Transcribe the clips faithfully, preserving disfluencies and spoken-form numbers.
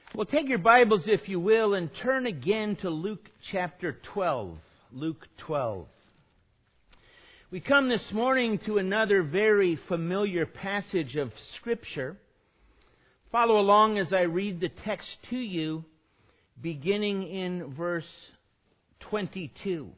Well, take your Bibles, if you will, and turn again to Luke chapter twelve. Luke twelve. We come this morning to another very familiar passage of Scripture. Follow along as I read the text to you, beginning in verse twenty-two.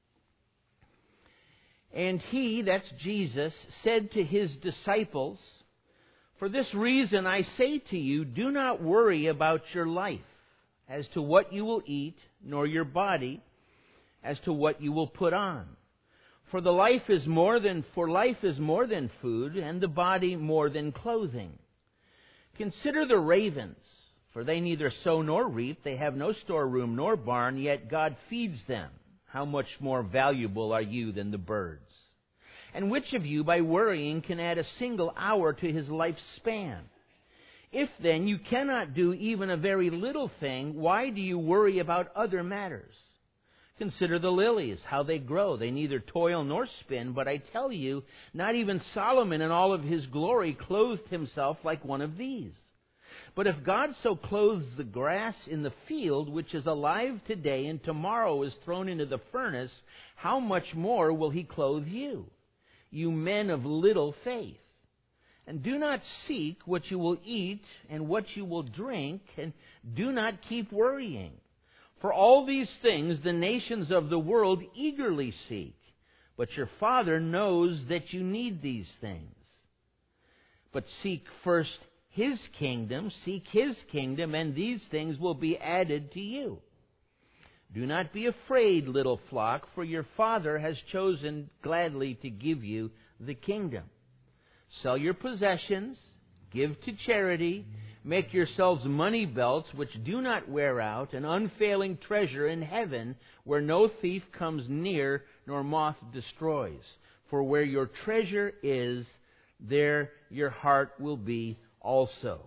And he, that's Jesus, said to his disciples, "For this reason I say to you, do not worry about your life, as to what you will eat, nor your body, as to what you will put on. For the life is more than for life is more than food, and the body more than clothing. Consider the ravens, for they neither sow nor reap, they have no storeroom nor barn, yet God feeds them. How much more valuable are you than the birds? And which of you, by worrying, can add a single hour to his lifespan? If then you cannot do even a very little thing, why do you worry about other matters? Consider the lilies, how they grow. They neither toil nor spin, but I tell you, not even Solomon in all of his glory clothed himself like one of these. But if God so clothes the grass in the field, which is alive today and tomorrow is thrown into the furnace, how much more will he clothe you, you men of little faith? And do not seek what you will eat and what you will drink, and do not keep worrying. For all these things the nations of the world eagerly seek, but your Father knows that you need these things. But seek first His kingdom, seek His kingdom, and these things will be added to you. Do not be afraid, little flock, for your Father has chosen gladly to give you the kingdom. Sell your possessions, give to charity, make yourselves money belts which do not wear out, an unfailing treasure in heaven where no thief comes near nor moth destroys. For where your treasure is, there your heart will be also."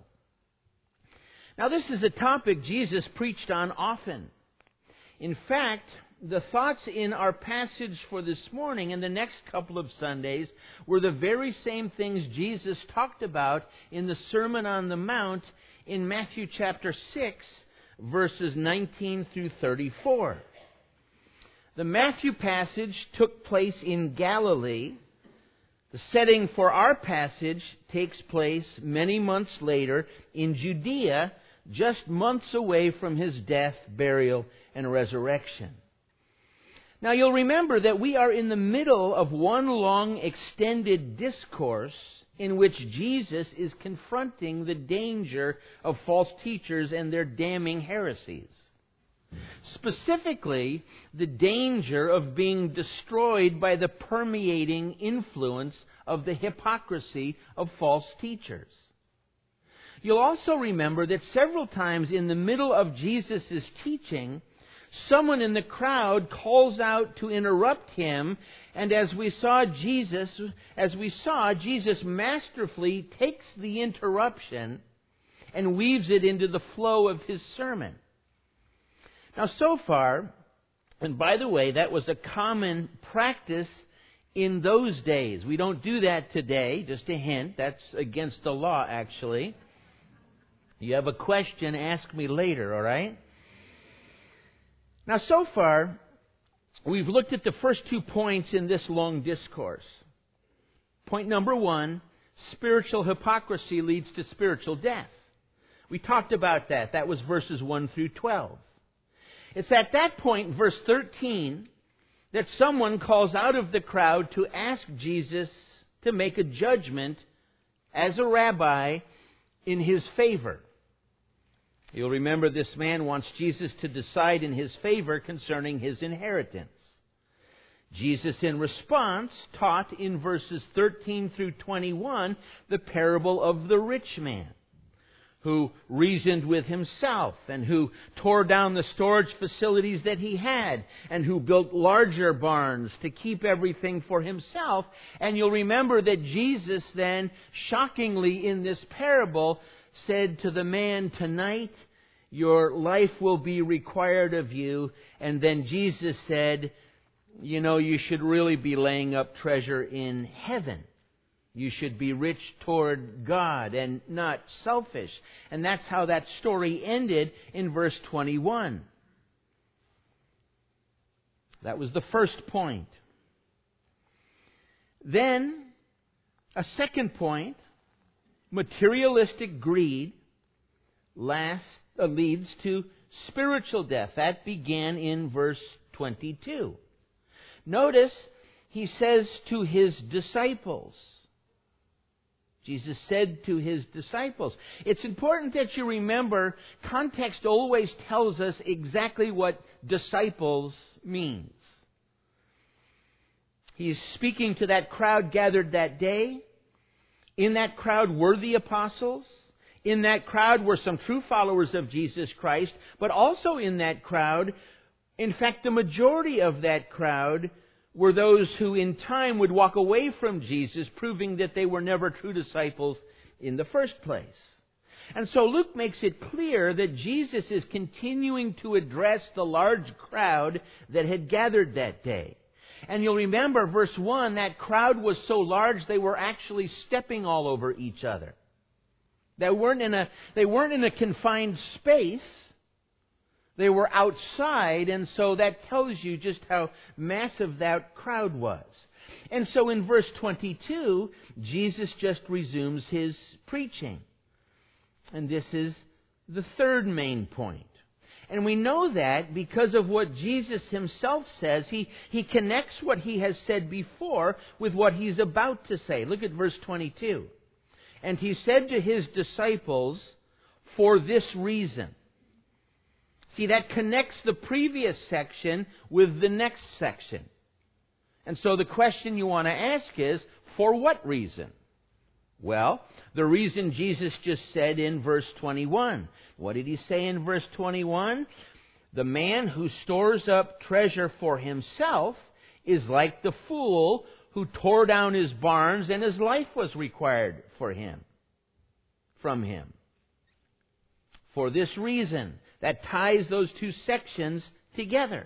Now, this is a topic Jesus preached on often. In fact, the thoughts in our passage for this morning and the next couple of Sundays were the very same things Jesus talked about in the Sermon on the Mount in Matthew chapter six, verses nineteen through thirty-four. The Matthew passage took place in Galilee. The setting for our passage takes place many months later in Judea, just months away from His death, burial, and resurrection. Now, you'll remember that we are in the middle of one long extended discourse in which Jesus is confronting the danger of false teachers and their damning heresies. Specifically, the danger of being destroyed by the permeating influence of the hypocrisy of false teachers. You'll also remember that several times in the middle of Jesus' teaching, someone in the crowd calls out to interrupt him, and as we saw Jesus, as we saw, Jesus masterfully takes the interruption and weaves it into the flow of his sermon. Now, so far, and by the way, that was a common practice in those days. We don't do that today, just a hint. That's against the law, actually. You have a question, ask me later, all right? Now, so far, we've looked at the first two points in this long discourse. Point number one, spiritual hypocrisy leads to spiritual death. We talked about that. That was verses one through twelve. It's at that point, verse thirteen, that someone calls out of the crowd to ask Jesus to make a judgment as a rabbi in his favor. You'll remember this man wants Jesus to decide in his favor concerning his inheritance. Jesus, in response, taught in verses thirteen through twenty-one the parable of the rich man, who reasoned with himself and who tore down the storage facilities that he had and who built larger barns to keep everything for himself. And you'll remember that Jesus then, shockingly in this parable, said to the man, "Tonight your life will be required of you." And then Jesus said, "You know, you should really be laying up treasure in heaven. You should be rich toward God and not selfish. And that's how that story ended in verse twenty-one. That was the first point. Then, a second point, materialistic greed last, uh, leads to spiritual death. That began in verse twenty-two. Notice, he says to his disciples. Jesus said to his disciples. It's important that you remember, context always tells us exactly what disciples means. He's speaking to that crowd gathered that day. In that crowd were the apostles. In that crowd were some true followers of Jesus Christ. But also in that crowd, in fact, the majority of that crowd were those who in time would walk away from Jesus, proving that they were never true disciples in the first place. And so Luke makes it clear that Jesus is continuing to address the large crowd that had gathered that day. And you'll remember, verse one, that crowd was so large they were actually stepping all over each other. They weren't in a, they weren't in a confined space. They were outside, and so that tells you just how massive that crowd was. And so in verse twenty-two, Jesus just resumes his preaching. And this is the third main point. And we know that because of what Jesus himself says. He, he connects what he has said before with what he's about to say. Look at verse twenty-two. And he said to his disciples, for this reason. See, that connects the previous section with the next section. And so the question you want to ask is, for what reason? Well, the reason Jesus just said in verse twenty-one. What did he say in verse twenty-one? The man who stores up treasure for himself is like the fool who tore down his barns and his life was required for him, from him. For this reason, that ties those two sections together.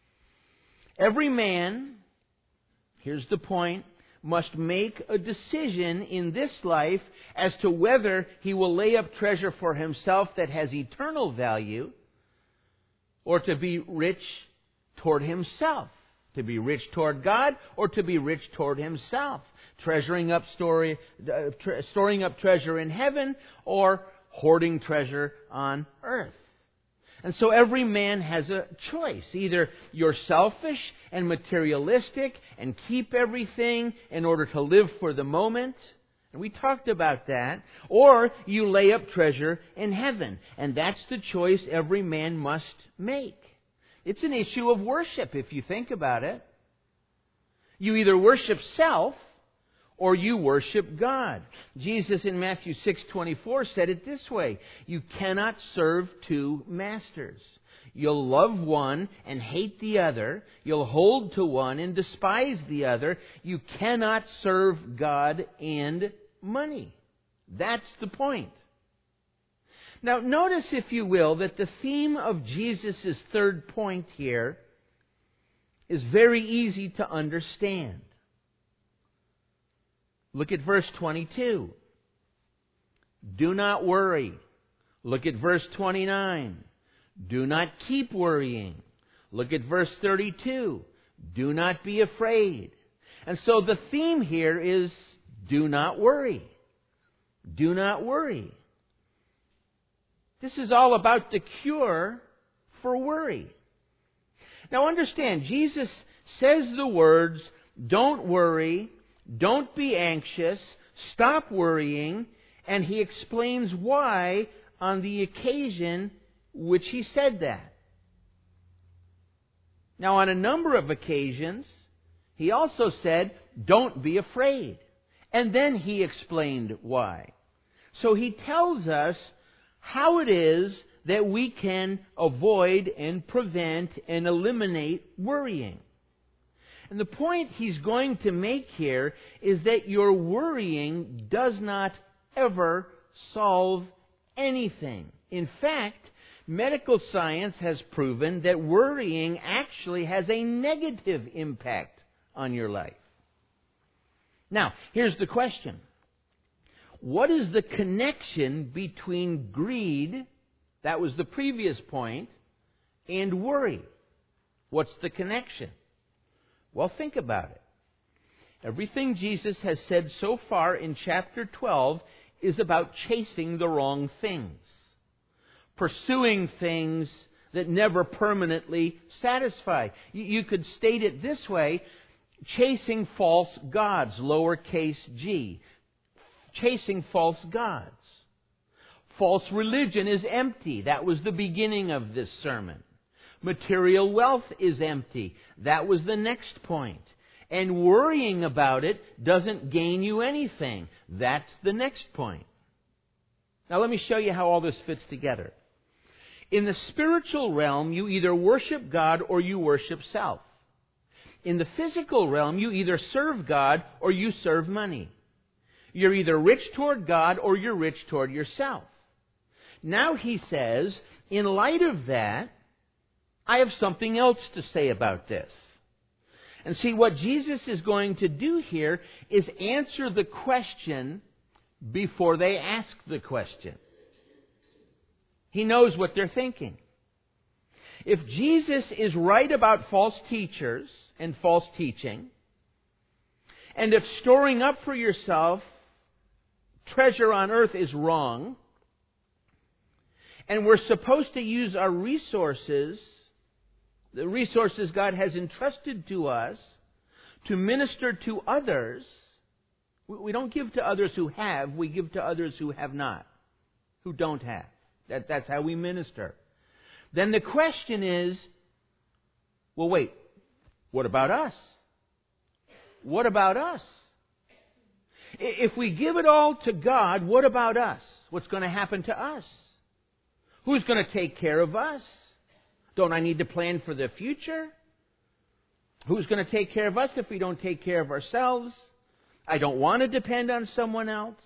Every man, here's the point, must make a decision in this life as to whether he will lay up treasure for himself that has eternal value or to be rich toward himself. To be rich toward God or to be rich toward himself. Treasuring up story, uh, tre- storing up treasure in heaven or hoarding treasure on earth. And so every man has a choice. Either you're selfish and materialistic and keep everything in order to live for the moment. And we talked about that. Or you lay up treasure in heaven. And that's the choice every man must make. It's an issue of worship if you think about it. You either worship self or you worship God. Jesus in Matthew six twenty-four said it this way. You cannot serve two masters. You'll love one and hate the other. You'll hold to one and despise the other. You cannot serve God and money. That's the point. Now notice, if you will, that the theme of Jesus' third point here is very easy to understand. Look at verse twenty-two. Do not worry. Look at verse twenty-nine. Do not keep worrying. Look at verse thirty-two. Do not be afraid. And so the theme here is do not worry. Do not worry. This is all about the cure for worry. Now understand, Jesus says the words, don't worry, don't be anxious, stop worrying, and he explains why on the occasion which he said that. Now, on a number of occasions, he also said, don't be afraid. And then he explained why. So he tells us how it is that we can avoid and prevent and eliminate worrying. And the point he's going to make here is that your worrying does not ever solve anything. In fact, medical science has proven that worrying actually has a negative impact on your life. Now, here's the question. What is the connection between greed, that was the previous point, and worry? What's the connection? Well, think about it. Everything Jesus has said so far in chapter twelve is about chasing the wrong things, pursuing things that never permanently satisfy. You could state it this way: chasing false gods, lowercase g. Chasing false gods. False religion is empty. That was the beginning of this sermon. Material wealth is empty. That was the next point. And worrying about it doesn't gain you anything. That's the next point. Now let me show you how all this fits together. In the spiritual realm, you either worship God or you worship self. In the physical realm, you either serve God or you serve money. You're either rich toward God or you're rich toward yourself. Now he says, in light of that, I have something else to say about this. And see, what Jesus is going to do here is answer the question before they ask the question. He knows what they're thinking. If Jesus is right about false teachers and false teaching, and if storing up for yourself treasure on earth is wrong, and we're supposed to use our resources, the resources God has entrusted to us, to minister to others. We don't give to others who have, we give to others who have not, who don't have. That, that's how we minister. Then the question is, well, wait, what about us? What about us? If we give it all to God, what about us? What's going to happen to us? Who's going to take care of us? Don't I need to plan for the future? Who's going to take care of us if we don't take care of ourselves? I don't want to depend on someone else.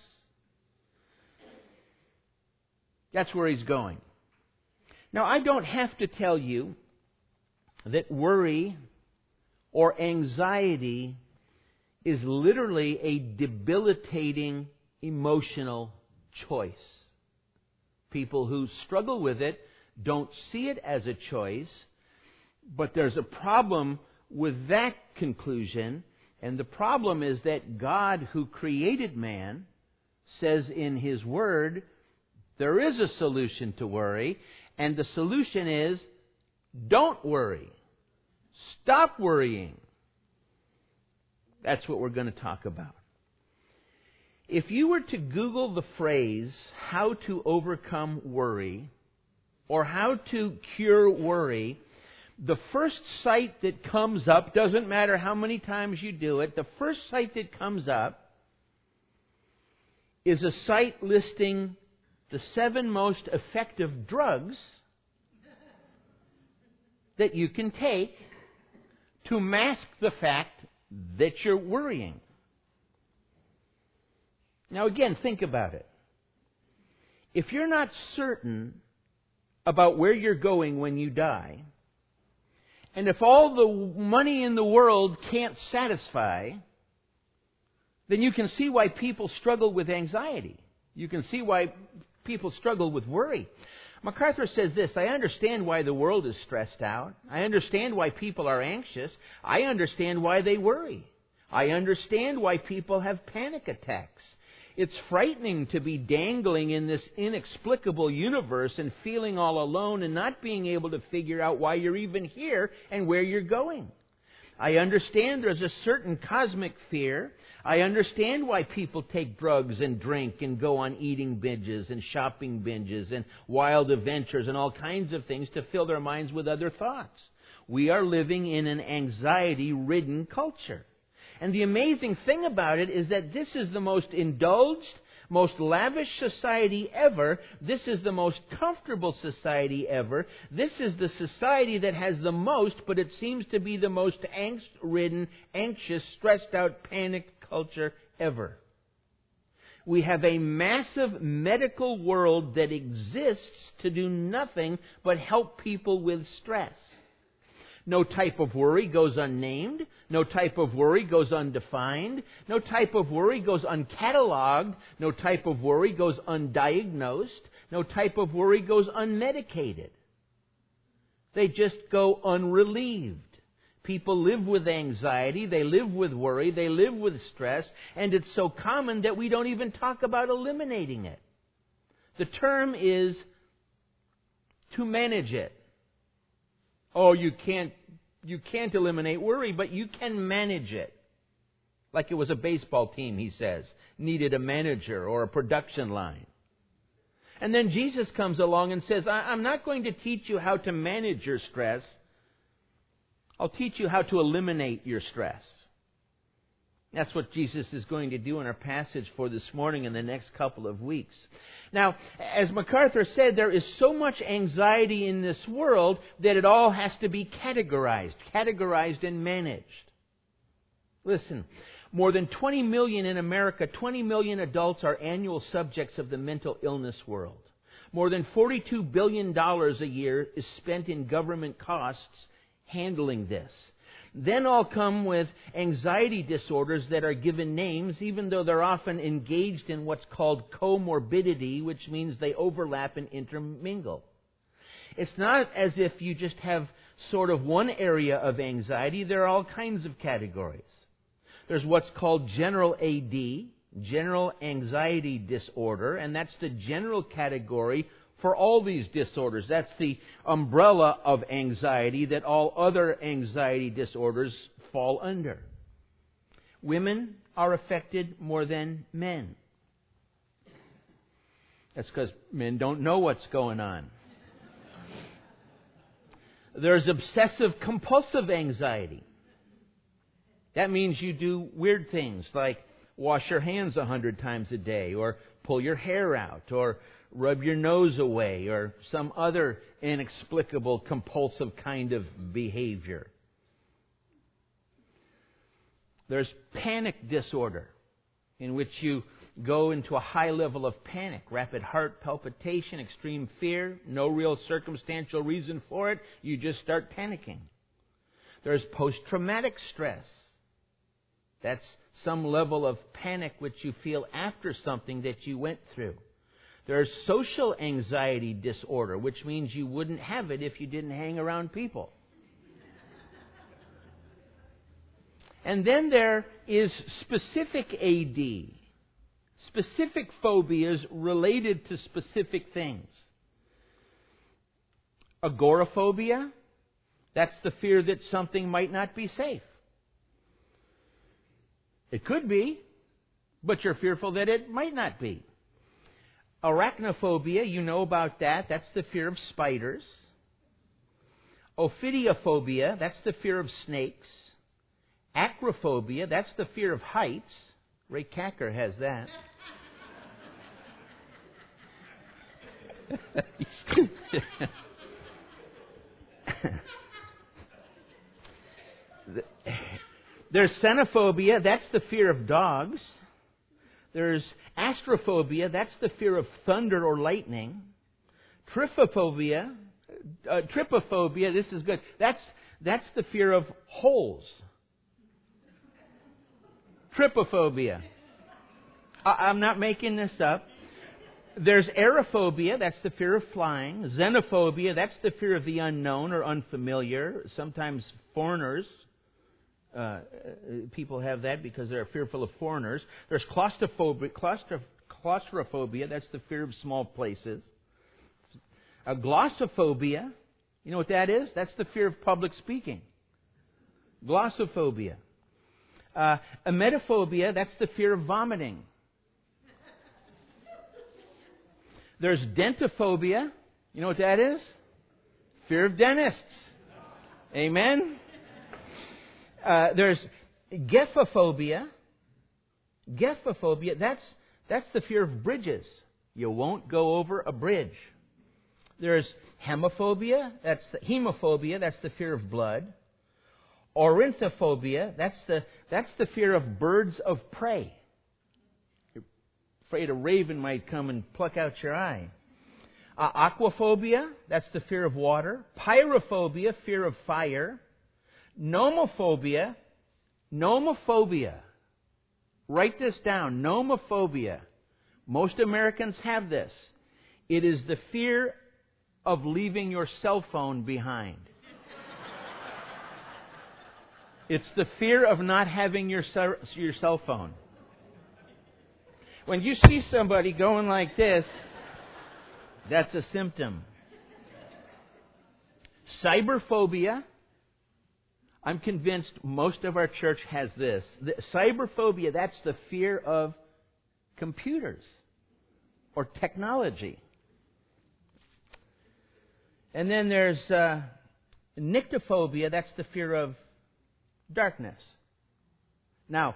That's where he's going. Now, I don't have to tell you that worry or anxiety is literally a debilitating emotional choice. People who struggle with it don't see it as a choice, but there's a problem with that conclusion, and the problem is that God, who created man, says in His Word, there is a solution to worry, and the solution is, don't worry. Stop worrying. That's what we're going to talk about. If you were to Google the phrase, how to overcome worry, or how to cure worry, the first site that comes up, doesn't matter how many times you do it, the first site that comes up is a site listing the seven most effective drugs that you can take to mask the fact that you're worrying. Now again, think about it. If you're not certain about where you're going when you die, and if all the money in the world can't satisfy, then you can see why people struggle with anxiety. You can see why people struggle with worry. MacArthur says this, I understand why the world is stressed out. I understand why people are anxious. I understand why they worry. I understand why people have panic attacks. It's frightening to be dangling in this inexplicable universe and feeling all alone and not being able to figure out why you're even here and where you're going. I understand there's a certain cosmic fear. I understand why people take drugs and drink and go on eating binges and shopping binges and wild adventures and all kinds of things to fill their minds with other thoughts. We are living in an anxiety-ridden culture. And the amazing thing about it is that this is the most indulged, most lavish society ever. This is the most comfortable society ever. This is the society that has the most, but it seems to be the most angst-ridden, anxious, stressed-out, panicked culture ever. We have a massive medical world that exists to do nothing but help people with stress. No type of worry goes unnamed. No type of worry goes undefined. No type of worry goes uncatalogued. No type of worry goes undiagnosed. No type of worry goes unmedicated. They just go unrelieved. People live with anxiety, they live with worry, they live with stress, and it's so common that we don't even talk about eliminating it. The term is to manage it. Oh, you can't, you can't eliminate worry, but you can manage it. Like it was a baseball team, he says, needed a manager or a production line. And then Jesus comes along and says, I'm not going to teach you how to manage your stress. I'll teach you how to eliminate your stress. That's what Jesus is going to do in our passage for this morning and the next couple of weeks. Now, as MacArthur said, there is so much anxiety in this world that it all has to be categorized, categorized and managed. Listen, more than twenty million in America, twenty million adults are annual subjects of the mental illness world. More than forty-two billion dollars a year is spent in government costs handling this. Then all come with anxiety disorders that are given names, even though they're often engaged in what's called comorbidity, which means they overlap and intermingle. It's not as if you just have sort of one area of anxiety. There are all kinds of categories. There's what's called general A D, general anxiety disorder, and that's the general category for all these disorders. That's the umbrella of anxiety that all other anxiety disorders fall under. Women are affected more than men. That's because men don't know what's going on. There's obsessive compulsive anxiety. That means you do weird things like wash your hands a hundred times a day, or pull your hair out, or rub your nose away, or some other inexplicable compulsive kind of behavior. There's panic disorder, in which you go into a high level of panic, rapid heart palpitation, extreme fear, no real circumstantial reason for it. You just start panicking. There's post-traumatic stress. That's some level of panic which you feel after something that you went through. There's social anxiety disorder, which means you wouldn't have it if you didn't hang around people. And then there is specific A D, specific phobias related to specific things. Agoraphobia, that's the fear that something might not be safe. It could be, but you're fearful that it might not be. Arachnophobia, you know about that. That's the fear of spiders. Ophidiophobia, that's the fear of snakes. Acrophobia, that's the fear of heights. Ray Kacker has that. There's xenophobia, that's the fear of dogs. There's astrophobia, that's the fear of thunder or lightning. Trypophobia, uh, trypophobia, this is good. That's that's the fear of holes. Trypophobia. I, I'm not making this up. There's aerophobia, that's the fear of flying. Xenophobia, that's the fear of the unknown or unfamiliar. Sometimes foreigners. Uh, people have that because they're fearful of foreigners. There's claustrophobia, claustro, claustrophobia, that's the fear of small places. A glossophobia, you know what that is? That's the fear of public speaking. Glossophobia. Uh, emetophobia, that's the fear of vomiting. There's dentophobia, you know what that is? Fear of dentists. Amen? Uh, there's gephophobia. Gephophobia, that's, that's the fear of bridges. You won't go over a bridge. There's hemophobia, that's the, hemophobia, that's the fear of blood. Ornithophobia, that's the, that's the fear of birds of prey. You're afraid a raven might come and pluck out your eye. Uh, aquaphobia, that's the fear of water. Pyrophobia, fear of fire. Nomophobia, nomophobia. Write this down, nomophobia. Most Americans have this. It is the fear of leaving your cell phone behind. It's the fear of not having your your cell phone. When you see somebody going like this, that's a symptom. Cyberphobia. I'm convinced most of our church has this. The cyberphobia, that's the fear of computers or technology. And then there's uh, nyctophobia, that's the fear of darkness. Now,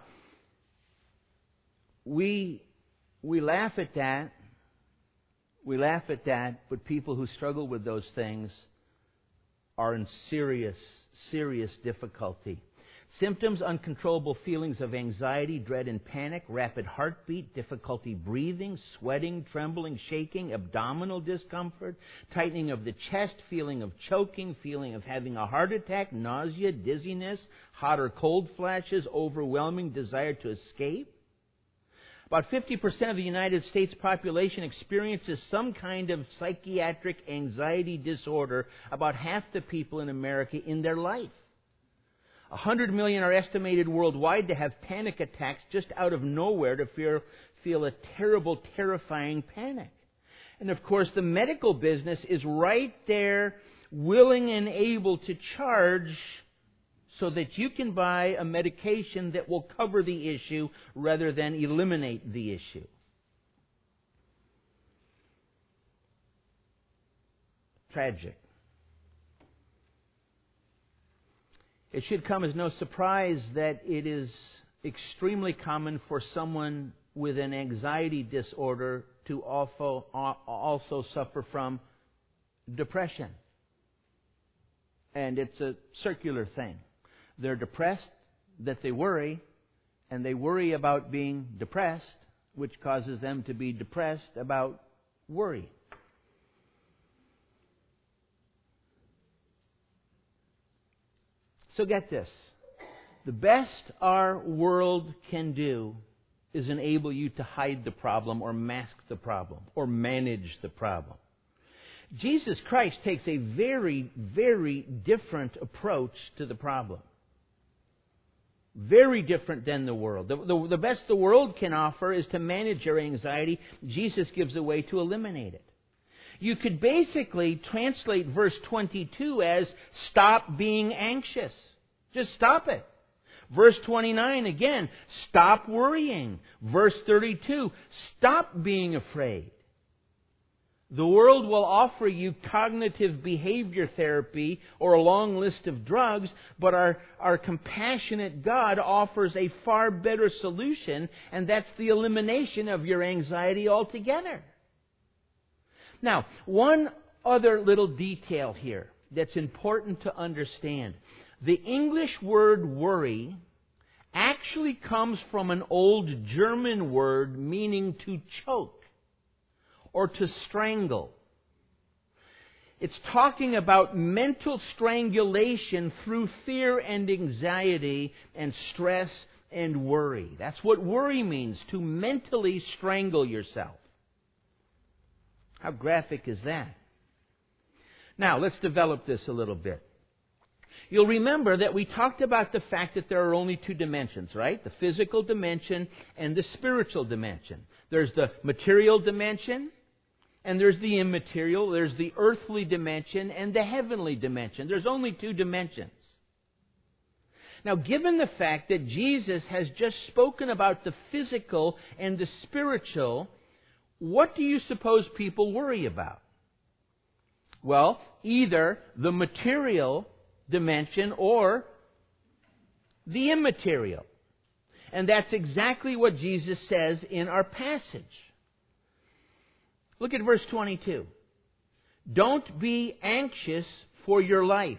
we we laugh at that. We laugh at that, but people who struggle with those things are in serious, serious difficulty. Symptoms: uncontrollable feelings of anxiety, dread and panic, rapid heartbeat, difficulty breathing, sweating, trembling, shaking, abdominal discomfort, tightening of the chest, feeling of choking, feeling of having a heart attack, nausea, dizziness, hot or cold flashes, overwhelming desire to escape. About fifty percent of the United States population experiences some kind of psychiatric anxiety disorder, about half the people in America in their life. one hundred million are estimated worldwide to have panic attacks just out of nowhere, to feel, feel a terrible, terrifying panic. And of course, the medical business is right there, willing and able to charge so that you can buy a medication that will cover the issue rather than eliminate the issue. Tragic. It should come as no surprise that it is extremely common for someone with an anxiety disorder to also, also suffer from depression. And it's a circular thing. They're depressed, that they worry, and they worry about being depressed, which causes them to be depressed about worry. So get this. The best our world can do is enable you to hide the problem or mask the problem or manage the problem. Jesus Christ takes a very, very different approach to the problem. Very different than the world. The, the, the best the world can offer is to manage your anxiety. Jesus gives a way to eliminate it. You could basically translate verse twenty-two as stop being anxious. Just stop it. Verse twenty-nine again, stop worrying. Verse thirty-two, stop being afraid. The world will offer you cognitive behavior therapy or a long list of drugs, but our, our compassionate God offers a far better solution, and that's the elimination of your anxiety altogether. Now, one other little detail here that's important to understand. The English word worry actually comes from an old German word meaning to choke or to strangle. It's talking about mental strangulation through fear and anxiety and stress and worry. That's what worry means, to mentally strangle yourself. How graphic is that? Now, let's develop this a little bit. You'll remember that we talked about the fact that there are only two dimensions, right? The physical dimension and the spiritual dimension. There's the material dimension and there's the immaterial. There's the earthly dimension and the heavenly dimension. There's only two dimensions. Now, given the fact that Jesus has just spoken about the physical and the spiritual, what do you suppose people worry about? Well, either the material dimension or the immaterial. And that's exactly what Jesus says in our passage. Look at verse twenty-two. Don't be anxious for your life.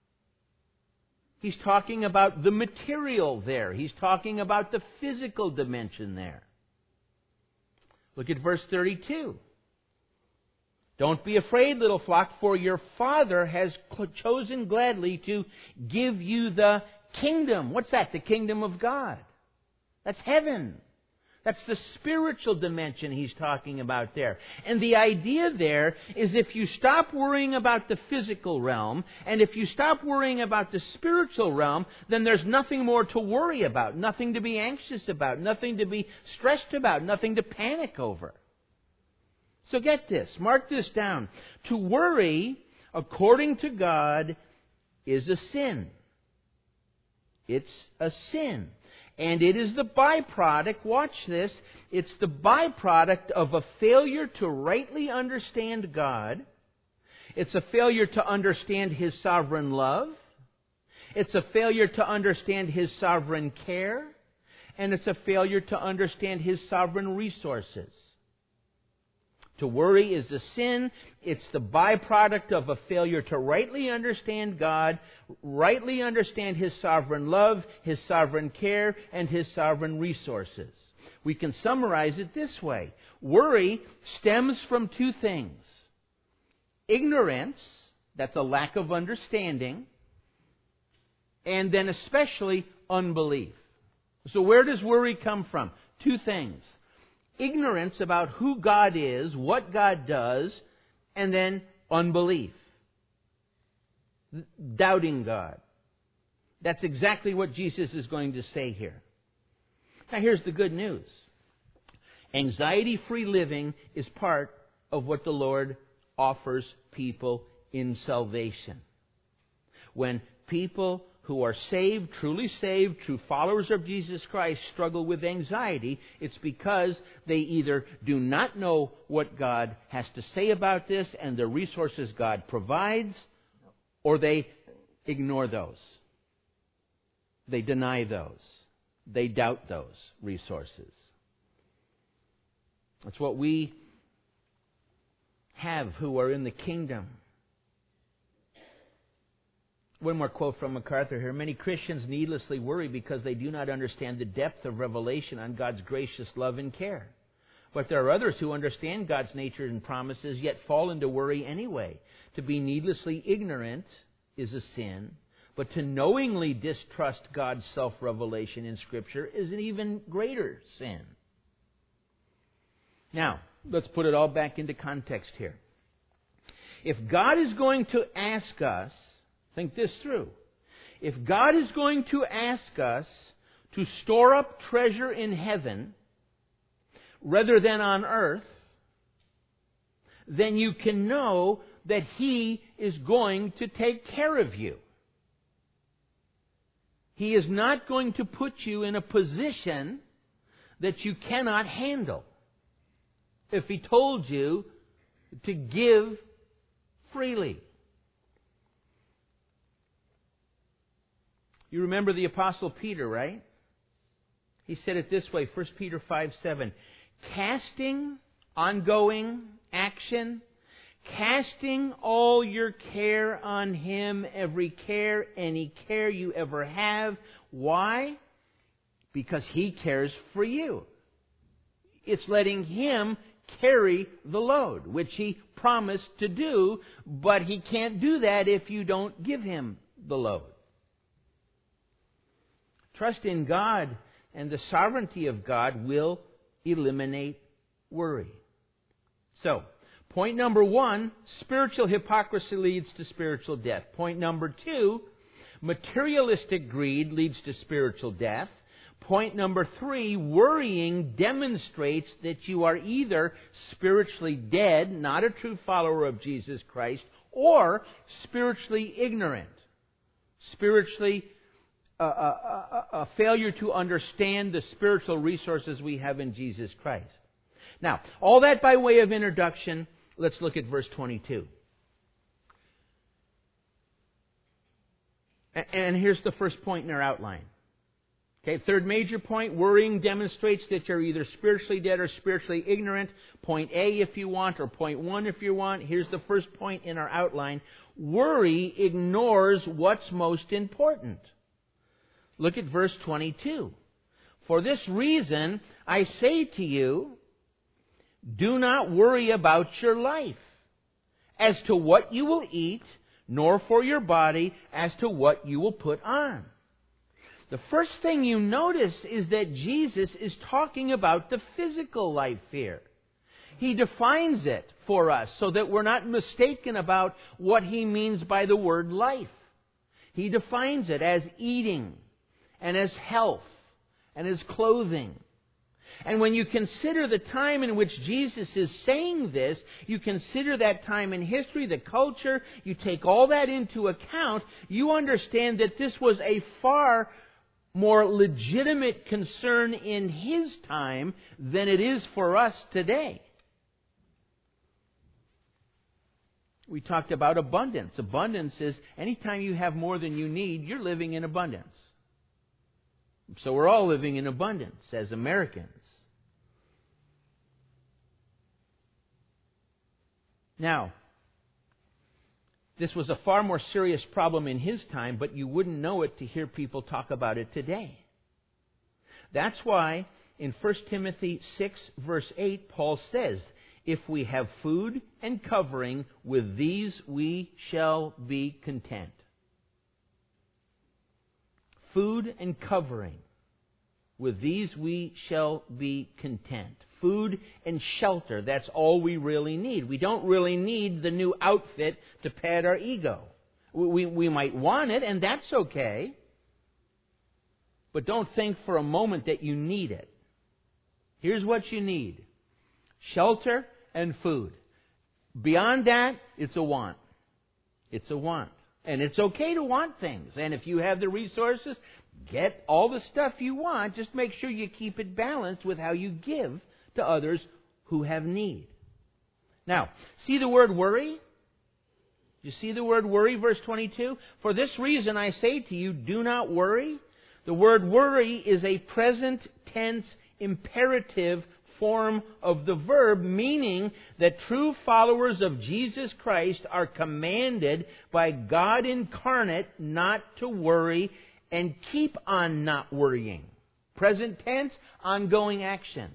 He's talking about the material there. He's talking about the physical dimension there. Look at verse thirty-two. Don't be afraid, little flock, for your Father has chosen gladly to give you the kingdom. What's that? The kingdom of God. That's heaven. That's the spiritual dimension he's talking about there. And the idea there is if you stop worrying about the physical realm, and if you stop worrying about the spiritual realm, then there's nothing more to worry about, nothing to be anxious about, nothing to be stressed about, nothing to panic over. So get this, mark this down. To worry, according to God, is a sin. It's a sin. And it is the byproduct, watch this, it's the byproduct of a failure to rightly understand God. It's a failure to understand His sovereign love. It's a failure to understand His sovereign care. And it's a failure to understand His sovereign resources. To worry is a sin. It's the byproduct of a failure to rightly understand God, rightly understand His sovereign love, His sovereign care, and His sovereign resources. We can summarize it this way. Worry stems from two things. Ignorance, that's a lack of understanding, and then especially unbelief. So where does worry come from? Two things. Ignorance about who God is, what God does, and then unbelief. Doubting God. That's exactly what Jesus is going to say here. Now here's the good news. Anxiety-free living is part of what the Lord offers people in salvation. When people who are saved, truly saved, true followers of Jesus Christ struggle with anxiety, it's because they either do not know what God has to say about this and the resources God provides, or they ignore those. They deny those. They doubt those resources. That's what we have who are in the kingdom. One more quote from MacArthur here. Many Christians needlessly worry because they do not understand the depth of revelation on God's gracious love and care. But there are others who understand God's nature and promises, yet fall into worry anyway. To be needlessly ignorant is a sin, but to knowingly distrust God's self-revelation in Scripture is an even greater sin. Now, let's put it all back into context here. If God is going to ask us, think this through. If God is going to ask us to store up treasure in heaven rather than on earth, then you can know that He is going to take care of you. He is not going to put you in a position that you cannot handle. If He told you to give freely. You remember the Apostle Peter, right? He said it this way, First Peter five seven. Casting, ongoing action, casting all your care on Him, every care, any care you ever have. Why? Because He cares for you. It's letting Him carry the load, which He promised to do, but He can't do that if you don't give Him the load. Trust in God and the sovereignty of God will eliminate worry. So, point number one, spiritual hypocrisy leads to spiritual death. Point number two, materialistic greed leads to spiritual death. Point number three, worrying demonstrates that you are either spiritually dead, not a true follower of Jesus Christ, or spiritually ignorant, spiritually A, a, a failure to understand the spiritual resources we have in Jesus Christ. Now, all that by way of introduction, let's look at verse twenty-two. And here's the first point in our outline. Okay, third major point, worrying demonstrates that you're either spiritually dead or spiritually ignorant. Point A if you want, or point one if you want. Here's the first point in our outline. Worry ignores what's most important. Look at verse twenty-two. For this reason, I say to you, do not worry about your life. as to what you will eat, nor for your body as to what you will put on. The first thing you notice is that Jesus is talking about the physical life here. He defines it for us so that we're not mistaken about what He means by the word life. He defines it as eating and as health and as clothing. And when you consider the time in which Jesus is saying this, you consider that time in history, the culture, you take all that into account, you understand that this was a far more legitimate concern in His time than it is for us today. We talked about abundance. Abundance is anytime you have more than you need, you're living in abundance. So we're all living in abundance as Americans. Now, this was a far more serious problem in His time, but you wouldn't know it to hear people talk about it today. That's why in First Timothy six, verse eight, Paul says, if we have food and covering, with these we shall be content. Food and covering. With these we shall be content. Food and shelter, that's all we really need. We don't really need the new outfit to pad our ego. We, we, we might want it, and that's okay. But don't think for a moment that you need it. Here's what you need. Shelter and food. Beyond that, it's a want. It's a want. And it's okay to want things. And if you have the resources, get all the stuff you want. Just make sure you keep it balanced with how you give to others who have need. Now, see the word worry? You see the word worry, verse twenty-two? For this reason I say to you, do not worry. The word worry is a present tense imperative form of the verb, meaning that true followers of Jesus Christ are commanded by God incarnate not to worry and keep on not worrying. Present tense, ongoing action.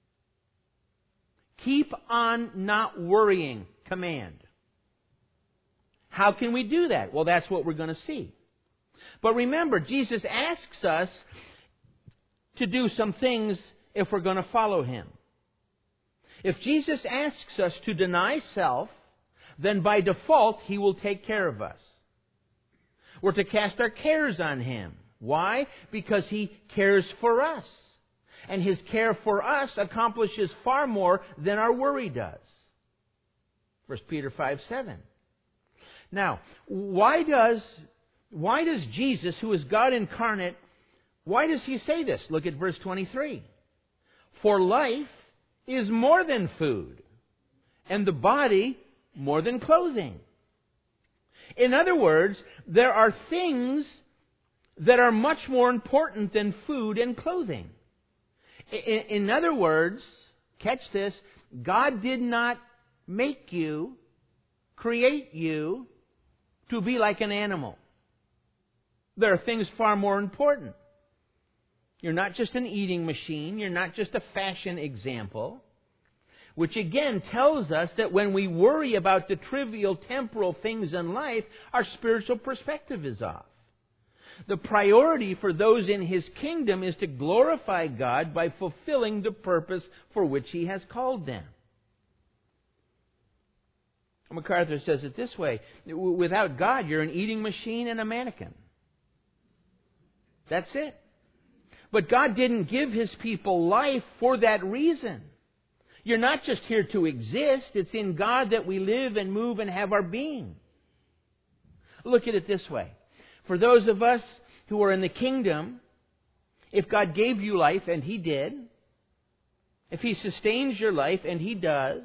Keep on not worrying, command. How can we do that? Well, that's what we're going to see. But remember, Jesus asks us to do some things if we're going to follow Him. If Jesus asks us to deny self, then by default He will take care of us. We're to cast our cares on Him. Why? Because He cares for us. And His care for us accomplishes far more than our worry does. First Peter five seven. Now, why does, why does Jesus, who is God incarnate, why does He say this? Look at verse twenty-three. For life is more than food, and the body more than clothing. In other words, there are things that are much more important than food and clothing. In other words, catch this, God did not make you, create you, to be like an animal. There are things far more important. You're not just an eating machine. You're not just a fashion example. Which again tells us that when we worry about the trivial temporal things in life, our spiritual perspective is off. The priority for those in His kingdom is to glorify God by fulfilling the purpose for which He has called them. MacArthur says it this way, without God, you're an eating machine and a mannequin. That's it. But God didn't give His people life for that reason. You're not just here to exist. It's in God that we live and move and have our being. Look at it this way. For those of us who are in the kingdom, if God gave you life, and He did, if He sustains your life, and He does,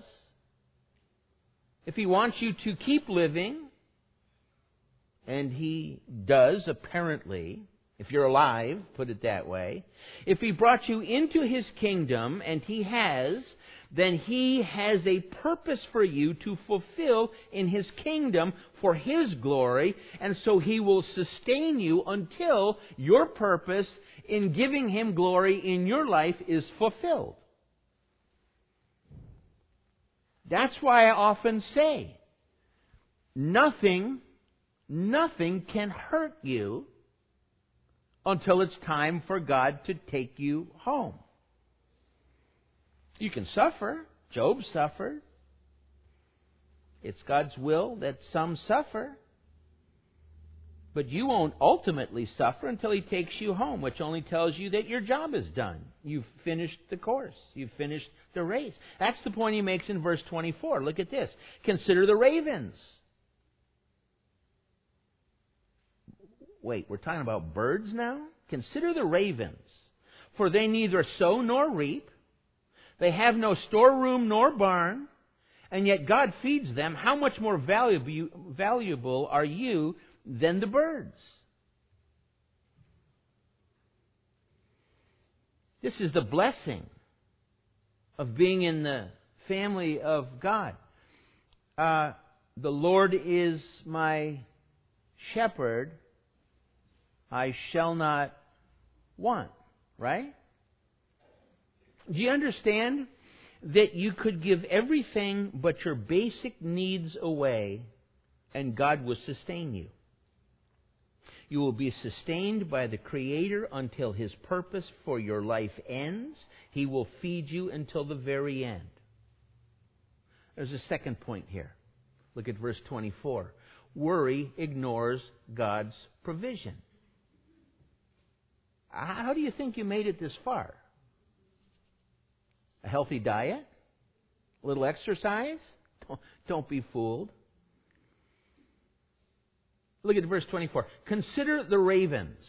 if He wants you to keep living, and He does, apparently, if you're alive, put it that way, if He brought you into His kingdom, and He has, then He has a purpose for you to fulfill in His kingdom for His glory, and so He will sustain you until your purpose in giving Him glory in your life is fulfilled. That's why I often say, nothing, nothing can hurt you until it's time for God to take you home. You can suffer. Job suffered. It's God's will that some suffer. But you won't ultimately suffer until He takes you home, which only tells you that your job is done. You've finished the course. You've finished the race. That's the point he makes in verse twenty-four. Look at this. Consider the ravens. Wait, we're talking about birds now? Consider the ravens, for they neither sow nor reap. They have no storeroom nor barn, and yet God feeds them. How much more valuable, valuable are you than the birds? This is the blessing of being in the family of God. Uh, the Lord is my shepherd. I shall not want. Right? Do you understand that you could give everything but your basic needs away and God will sustain you? You will be sustained by the Creator until His purpose for your life ends. He will feed you until the very end. There's a second point here. Look at verse twenty-four. Worry ignores God's provision. How do you think you made it this far? A healthy diet? A little exercise? Don't, don't be fooled. Look at verse twenty-four. Consider the ravens.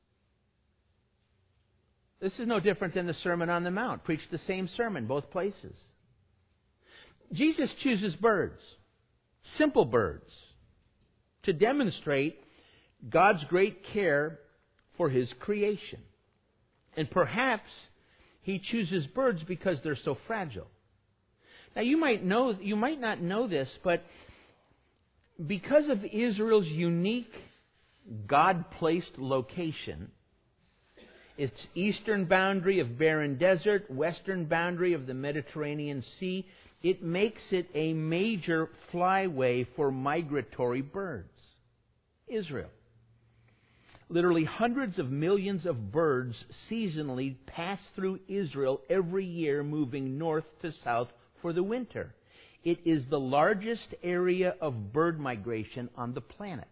This is no different than the Sermon on the Mount. Preached the same sermon, both places. Jesus chooses birds, simple birds, to demonstrate God's great care for His creation. And perhaps He chooses birds because they're so fragile. Now you might know, you might not know this, but because of Israel's unique God-placed location, its eastern boundary of barren desert, western boundary of the Mediterranean Sea, it makes it a major flyway for migratory birds. Israel. Literally hundreds of millions of birds seasonally pass through Israel every year, moving north to south for the winter. It is the largest area of bird migration on the planet.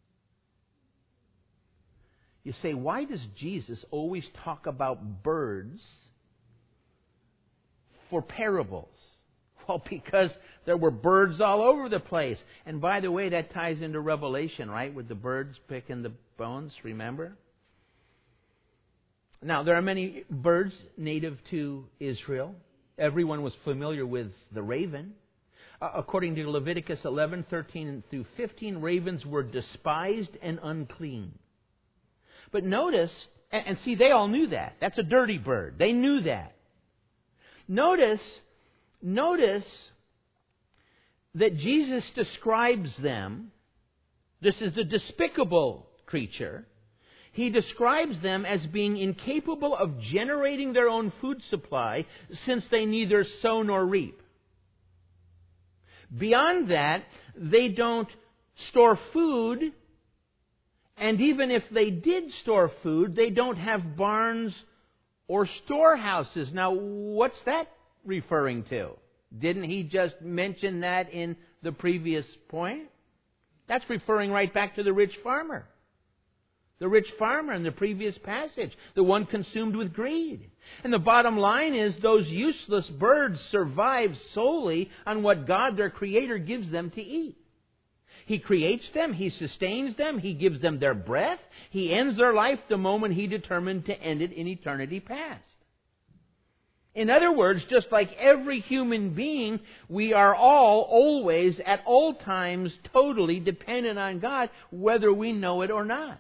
You say, why does Jesus always talk about birds for parables? Well, because there were birds all over the place. And by the way, that ties into Revelation, right? With the birds picking the bones, remember? Now, there are many birds native to Israel. Everyone was familiar with the raven. Uh, according to Leviticus eleven, thirteen through fifteen, ravens were despised and unclean. But notice, and, and see, they all knew that. That's a dirty bird. They knew that. Notice, notice that Jesus describes them. This is the despicable creature. He describes them as being incapable of generating their own food supply, since they neither sow nor reap. Beyond that, they don't store food, and even if they did store food, they don't have barns or storehouses. Now, what's that referring to? Didn't he just mention that in the previous point? That's referring right back to the rich farmer. The rich farmer in the previous passage, the one consumed with greed. And the bottom line is those useless birds survive solely on what God, their Creator, gives them to eat. He creates them, He sustains them, He gives them their breath. He ends their life the moment He determined to end it in eternity past. In other words, just like every human being, we are all always, at all times, totally dependent on God, whether we know it or not.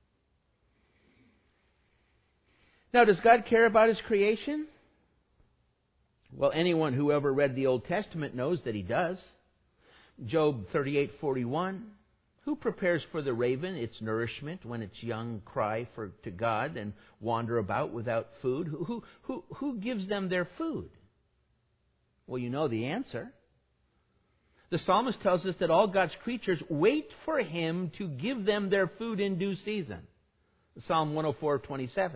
Now, does God care about His creation? Well, anyone who ever read the Old Testament knows that He does. Job thirty-eight forty-one. Who prepares for the raven its nourishment when its young cry for to God and wander about without food? Who, who, who, who gives them their food? Well, you know the answer. The psalmist tells us that all God's creatures wait for Him to give them their food in due season. Psalm one oh four, twenty-seven.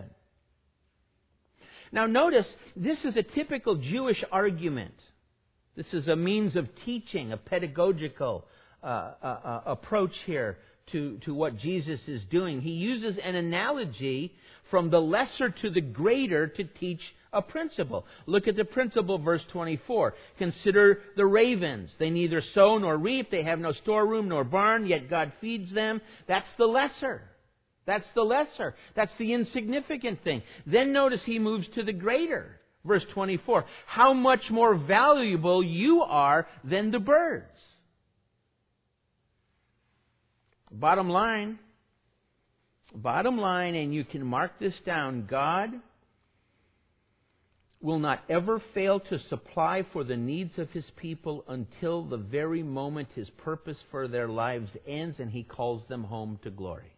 Now notice, this is a typical Jewish argument. This is a means of teaching, a pedagogical uh, uh, uh, approach here to, to what Jesus is doing. He uses an analogy from the lesser to the greater to teach a principle. Look at the principle, verse twenty-four. Consider the ravens. They neither sow nor reap. They have no storeroom nor barn, yet God feeds them. That's the lesser. That's the lesser. That's the insignificant thing. Then notice he moves to the greater. Verse twenty-four. How much more valuable you are than the birds. Bottom line, bottom line, and you can mark this down, God will not ever fail to supply for the needs of His people until the very moment His purpose for their lives ends and He calls them home to glory.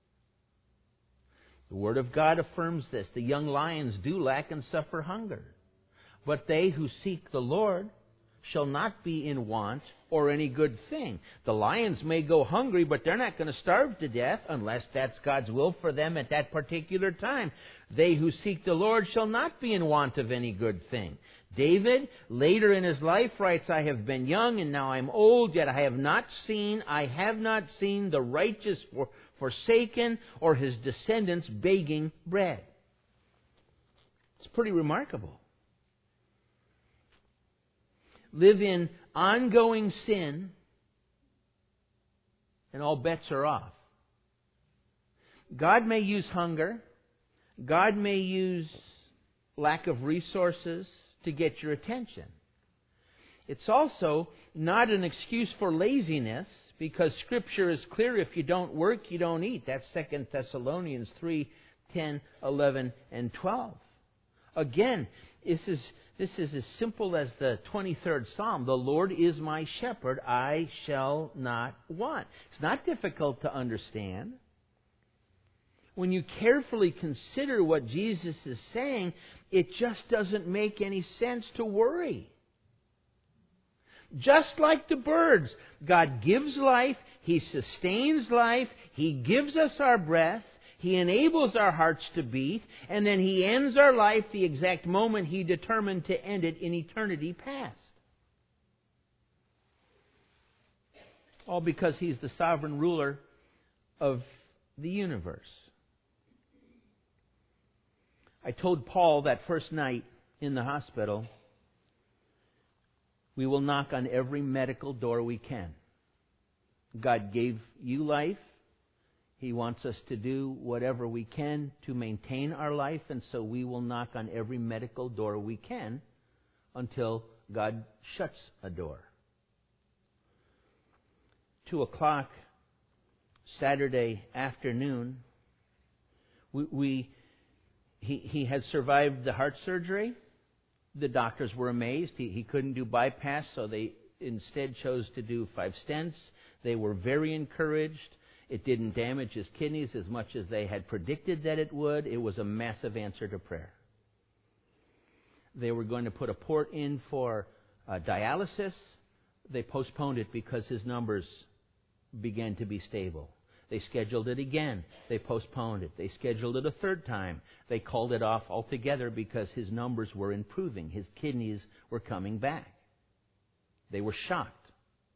The Word of God affirms this. The young lions do lack and suffer hunger, but they who seek the Lord shall not be in want or any good thing. The lions may go hungry, but they're not going to starve to death unless that's God's will for them at that particular time. They who seek the Lord shall not be in want of any good thing. David, later in his life, writes, I have been young and now I'm old, yet I have not seen, I have not seen the righteous for, forsaken or his descendants begging bread. It's pretty remarkable. Live in ongoing sin, and all bets are off. God may use hunger. God may use lack of resources to get your attention. It's also not an excuse for laziness, because Scripture is clear. If you don't work, you don't eat. That's Second Thessalonians three, ten, eleven, and twelve. Again, this is... This is as simple as the twenty-third Psalm. The Lord is my shepherd, I shall not want. It's not difficult to understand. When you carefully consider what Jesus is saying, it just doesn't make any sense to worry. Just like the birds, God gives life, He sustains life, He gives us our breath, He enables our hearts to beat, and then He ends our life the exact moment He determined to end it in eternity past. All because He's the sovereign ruler of the universe. I told Paul that first night in the hospital, we will knock on every medical door we can. God gave you life. He wants us to do whatever we can to maintain our life, and so we will knock on every medical door we can until God shuts a door. Two o'clock Saturday afternoon, we, we he, he had survived the heart surgery. The doctors were amazed. He, he couldn't do bypass, so they instead chose to do five stents. They were very encouraged. It didn't damage his kidneys as much as they had predicted that it would. It was a massive answer to prayer. They were going to put a port in for uh, dialysis. They postponed it because his numbers began to be stable. They scheduled it again. They postponed it. They scheduled it a third time. They called it off altogether because his numbers were improving. His kidneys were coming back. They were shocked.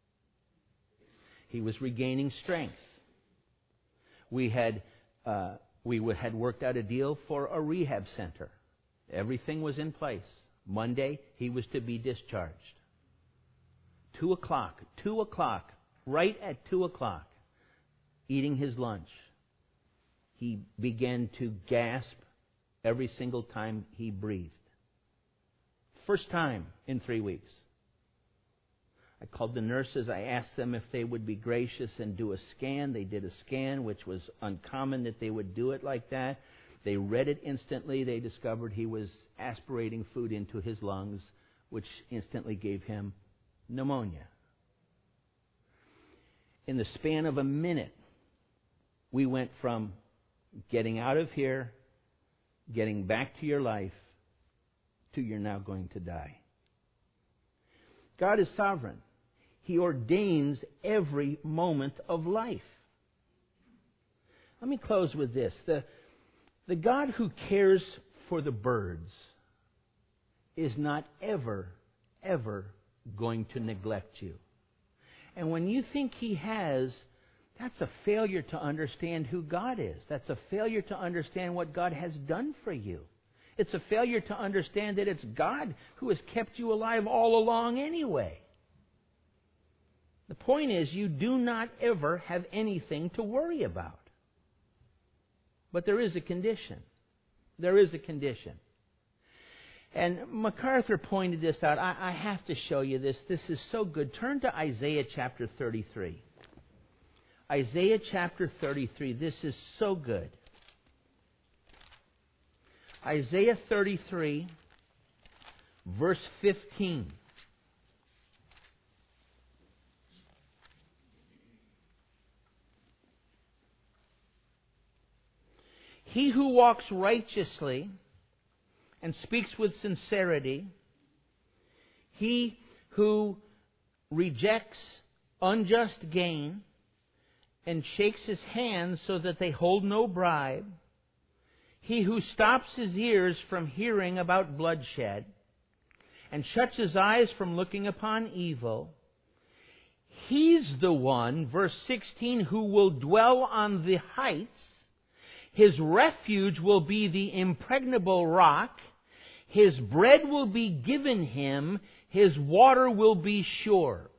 He was regaining strength. We had uh, we had worked out a deal for a rehab center. Everything was in place. Monday, he was to be discharged. Two o'clock, two o'clock, right at two o'clock, eating his lunch, he began to gasp every single time he breathed. First time in three weeks. I called the nurses. I asked them if they would be gracious and do a scan. They did a scan, which was uncommon that they would do it like that. They read it instantly. They discovered he was aspirating food into his lungs, which instantly gave him pneumonia. In the span of a minute, we went from getting out of here, getting back to your life, to you're now going to die. God is sovereign. He ordains every moment of life. Let me close with this. The, the God who cares for the birds is not ever, ever going to neglect you. And when you think He has, that's a failure to understand who God is. That's a failure to understand what God has done for you. It's a failure to understand that it's God who has kept you alive all along anyway. The point is, you do not ever have anything to worry about. But there is a condition. There is a condition. And MacArthur pointed this out. I, I have to show you this. This is so good. Turn to Isaiah chapter thirty-three. Isaiah chapter thirty-three. This is so good. Isaiah thirty-three, verse fifteen. He who walks righteously and speaks with sincerity, he who rejects unjust gain and shakes his hands so that they hold no bribe, he who stops his ears from hearing about bloodshed and shuts his eyes from looking upon evil, he's the one, verse sixteen, who will dwell on the heights. His refuge will be the impregnable rock. His bread will be given him. His water will be sure.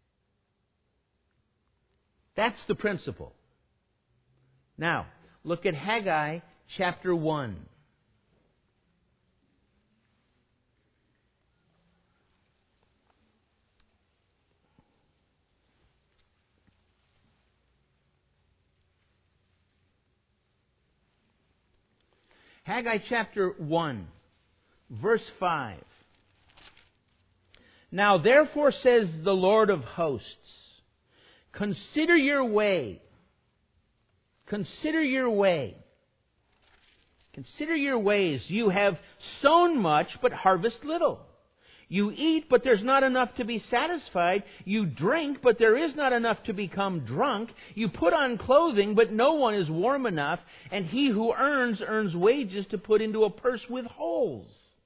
That's the principle. Now, look at Haggai chapter one. Haggai chapter one, verse five. Now therefore says the Lord of hosts, consider your way. Consider your way. Consider your ways. You have sown much, but harvest little. You eat, but there's not enough to be satisfied. You drink, but there is not enough to become drunk. You put on clothing, but no one is warm enough. And he who earns, earns wages to put into a purse with holes.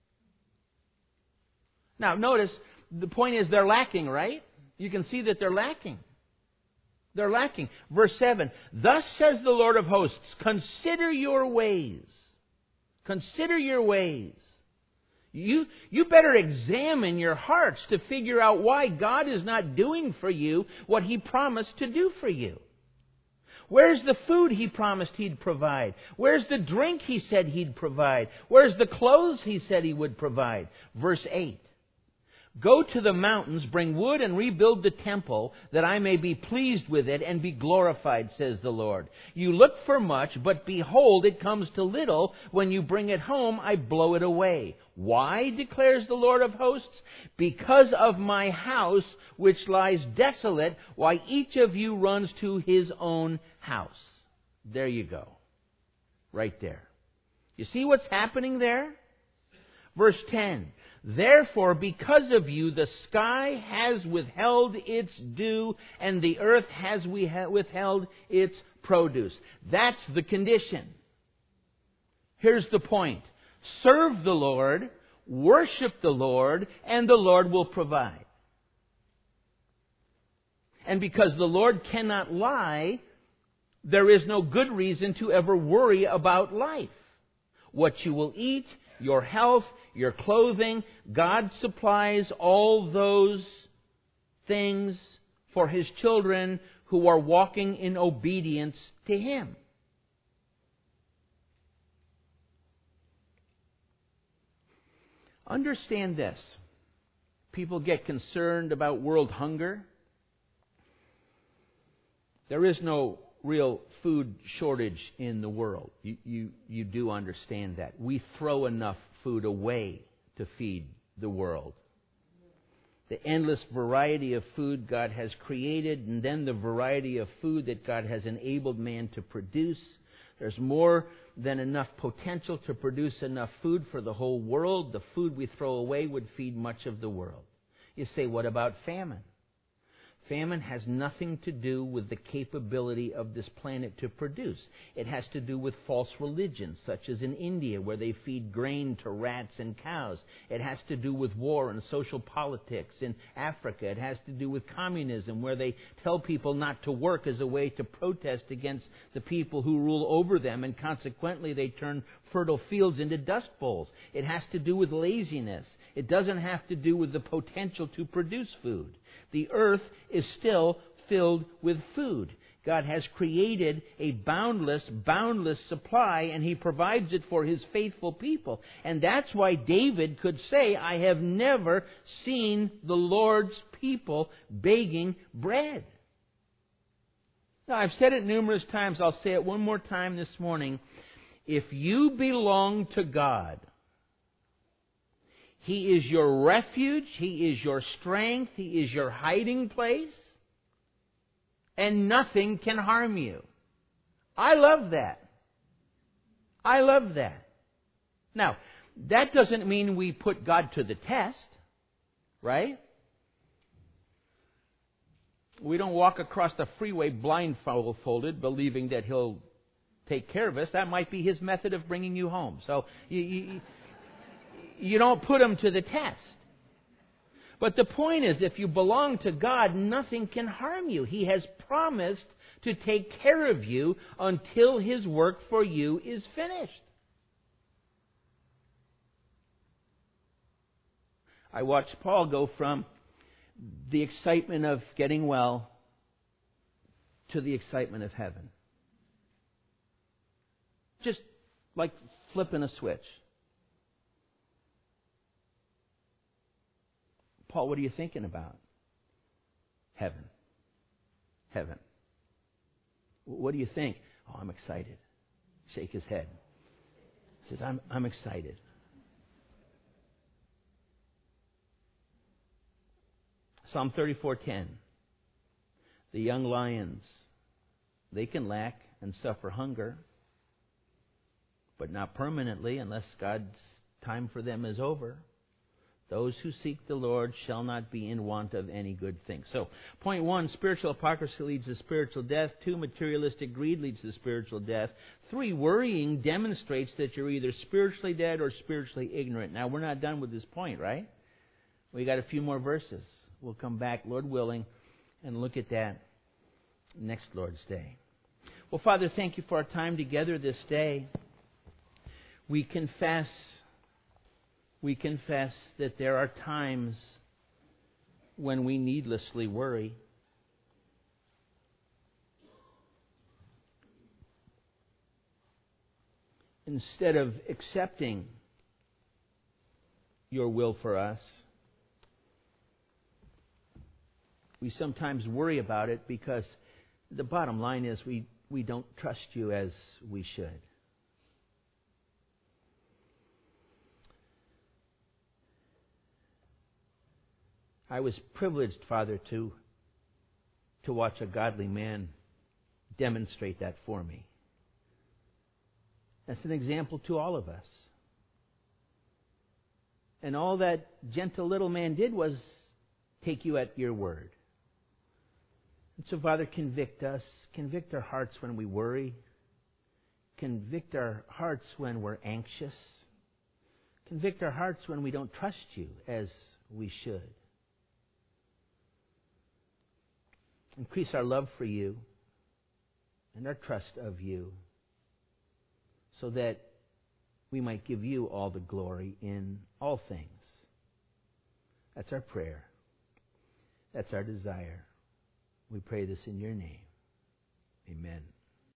Now, notice, the point is they're lacking, right? You can see that they're lacking. They're lacking. Verse seven, thus says the Lord of hosts, consider your ways. Consider your ways. You, you better examine your hearts to figure out why God is not doing for you what He promised to do for you. Where's the food He promised He'd provide? Where's the drink He said He'd provide? Where's the clothes He said He would provide? Verse eight. Go to the mountains, bring wood, and rebuild the temple, that I may be pleased with it and be glorified, says the Lord. You look for much, but behold, it comes to little. When you bring it home, I blow it away. Why, declares the Lord of hosts? Because of my house, which lies desolate, why each of you runs to his own house. There you go. Right there. You see what's happening there? Verse ten. Therefore, because of you, the sky has withheld its dew, and the earth has withheld its produce. That's the condition. Here's the point. Serve the Lord, worship the Lord, and the Lord will provide. And because the Lord cannot lie, there is no good reason to ever worry about life. What you will eat, your health, your clothing, God supplies all those things for His children who are walking in obedience to Him. Understand this. People get concerned about world hunger. There is no real food shortage in the world. You, you, you do understand that. We throw enough food away to feed the world. The endless variety of food God has created, and then the variety of food that God has enabled man to produce. There's more than enough potential to produce enough food for the whole world. The food we throw away would feed much of the world. You say, what about famine? Famine has nothing to do with the capability of this planet to produce. It has to do with false religions, such as in India, where they feed grain to rats and cows. It has to do with war and social politics in Africa. It has to do with communism, where they tell people not to work as a way to protest against the people who rule over them, and consequently they turn fertile fields into dust bowls. It has to do with laziness. It doesn't have to do with the potential to produce food. The earth is still filled with food. God has created a boundless, boundless supply, and He provides it for His faithful people. And that's why David could say, I have never seen the Lord's people begging bread. Now, I've said it numerous times. I'll say it one more time this morning. If you belong to God, He is your refuge, He is your strength, He is your hiding place, and nothing can harm you. I love that. I love that. Now, that doesn't mean we put God to the test, right? We don't walk across the freeway blindfolded, believing that He'll take care of us. That might be His method of bringing you home. So you, you, you don't put Him to the test. But the point is, if you belong to God, nothing can harm you. He has promised to take care of you until His work for you is finished. I watched Paul go from the excitement of getting well to the excitement of heaven. Just like flipping a switch. Paul, what are you thinking about? Heaven. Heaven. What do you think? Oh, I'm excited. Shake his head. He says, I'm, I'm excited. Psalm thirty-four ten. The young lions, they can lack and suffer hunger, but not permanently unless God's time for them is over. Those who seek the Lord shall not be in want of any good thing. So, point one, spiritual hypocrisy leads to spiritual death. Two, materialistic greed leads to spiritual death. Three, worrying demonstrates that you're either spiritually dead or spiritually ignorant. Now, we're not done with this point, right? We got a few more verses. We'll come back, Lord willing, and look at that next Lord's Day. Well, Father, thank you for our time together this day. We confess, we confess that there are times when we needlessly worry. Instead of accepting your will for us, we sometimes worry about it because the bottom line is we, we don't trust you as we should. I was privileged, Father, to, to watch a godly man demonstrate that for me. That's an example to all of us. And all that gentle little man did was take you at your word. And so, Father, convict us. Convict our hearts when we worry. Convict our hearts when we're anxious. Convict our hearts when we don't trust you as we should. Increase our love for you and our trust of you so that we might give you all the glory in all things. That's our prayer. That's our desire. We pray this in your name. Amen.